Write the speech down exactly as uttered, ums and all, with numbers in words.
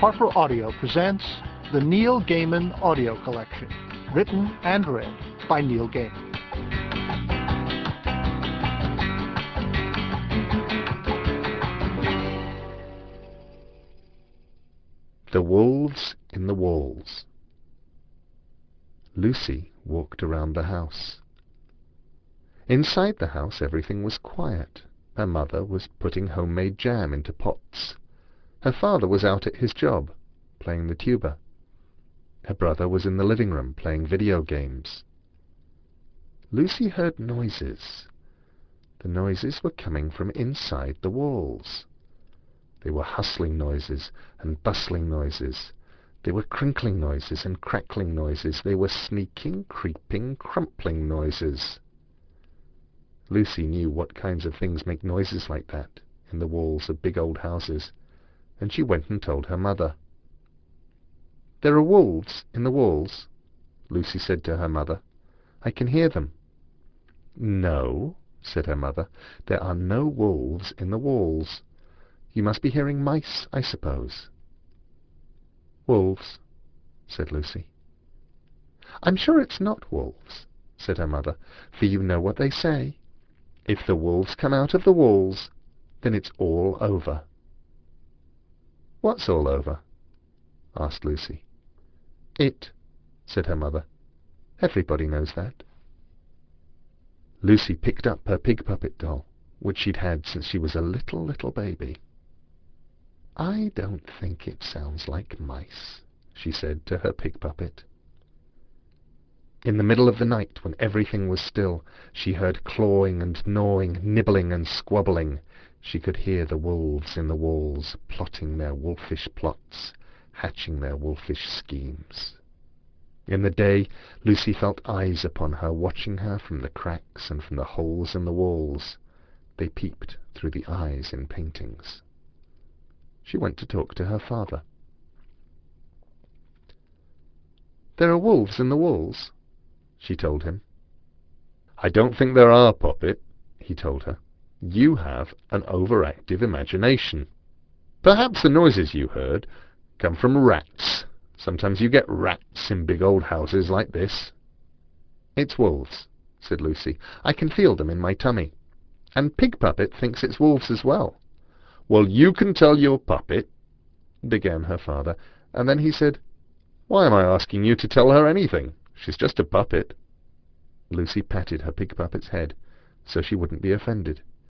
Harper Audio presents the Neil Gaiman Audio Collection, written and read by Neil Gaiman. The Wolves in the Walls. Lucy walked around the house. Inside the house everything was quiet. Her mother was putting homemade jam into pots. Her father was out at his job, playing the tuba. Her brother was in the living room, playing video games. Lucy heard noises. The noises were coming from inside the walls. They were hustling noises and bustling noises. They were crinkling noises and crackling noises. They were sneaking, creeping, crumpling noises. Lucy knew what kinds of things make noises like that in the walls of big old houses, and she went and told her mother. "There are wolves in the walls," Lucy said to her mother. "I can hear them." "No," said her mother, "there are no wolves in the walls. You must be hearing mice, I suppose." "Wolves," said Lucy. "I'm sure it's not wolves," said her mother, "for you know what they say. If the wolves come out of the walls, then it's all over." "What's all over?" asked Lucy. "It," said her mother. "Everybody knows that." Lucy picked up her pig puppet doll, which she'd had since she was a little, little baby. "I don't think it sounds like mice," she said to her pig puppet. In the middle of the night, when everything was still, she heard clawing and gnawing, nibbling and squabbling. She could hear the wolves in the walls, plotting their wolfish plots, hatching their wolfish schemes. In the day, Lucy felt eyes upon her, watching her from the cracks and from the holes in the walls. They peeped through the eyes in paintings. She went to talk to her father. "There are wolves in the walls," she told him. "I don't think there are, Poppet," he told her. "You have an overactive imagination. Perhaps the noises you heard come from rats. Sometimes you get rats in big old houses like this." "It's wolves," said Lucy. "I can feel them in my tummy. And Pig Puppet thinks it's wolves as well." "Well, you can tell your puppet," began her father, and then he said, "Why am I asking you to tell her anything? She's just a puppet." Lucy patted her pig puppet's head so she wouldn't be offended.